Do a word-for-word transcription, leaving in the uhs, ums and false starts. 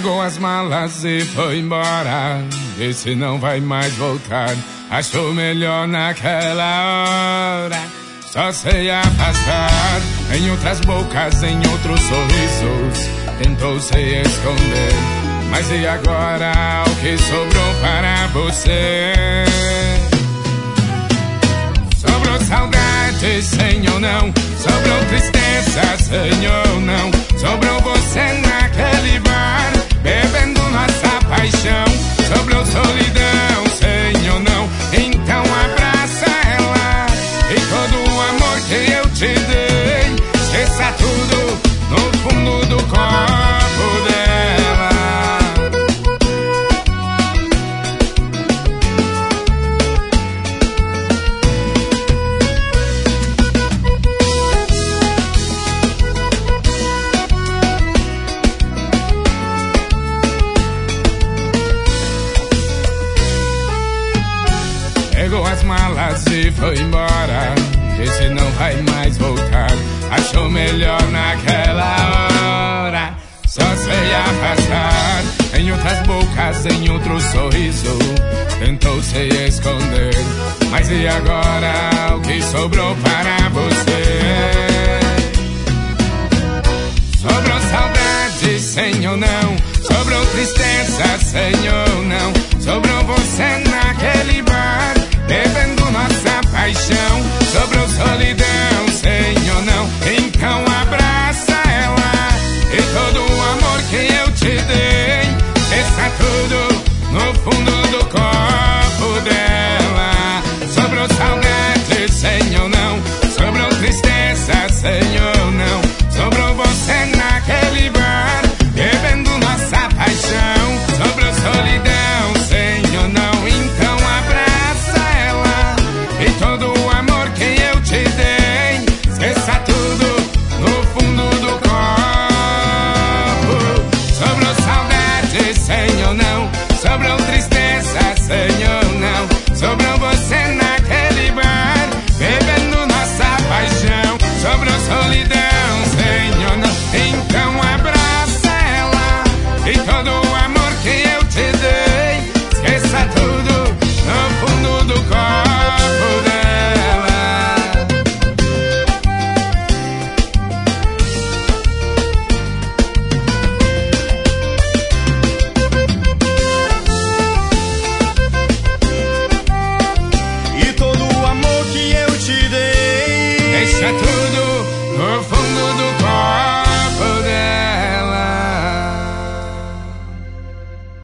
Pegou as malas e foi embora. Esse não vai mais voltar. Achou melhor naquela hora só se afastar. Em outras bocas, em outros sorrisos, tentou se esconder. Mas e agora o que sobrou para você? Sobrou saudade, sim ou não? Sobrou tristeza, sim ou não? Sobrou você naquele bar, bebendo nossa paixão. Sobrou solidão, sim ou não? Então abraça ela e todo o amor que eu te dei. Esqueça tudo no fundo do copo dela. Pegou as malas e foi embora. Disse não vai mais voltar. Achou melhor naquela hora só se afastar. Em outras bocas, em outro sorriso, tentou se esconder. Mas e agora o que sobrou para você? Sobrou saudade, sim ou não? Sobrou tristeza, sim ou não? Sobrou você naquele bar, bebendo nossa paixão. Sobrou solidão, sim ou não? Então abraça ela e todo o amor que eu te dei. Esqueça tudo no fundo do copo dela. Sobrou saudade, sim ou não? Sobrou tristeza, sim ou não? Sobrou você naquele bar, bebendo nossa paixão. Sobrou solidão, sim ou não? Então abraça ela e todo o amor que eu te dei. Esqueça tudo no fundo do copo. Sobrou saudade, sim ou não? Sobrou tristeza, sim ou não? Sobrou você naquele bar, bebendo nossa paixão. Sobrou solidão, sim ou não? Então abraça ela e todo o amor que eu te dei. Esqueça tudo no fundo do copo dela. E todo o amor que eu te dei, Deixa tudo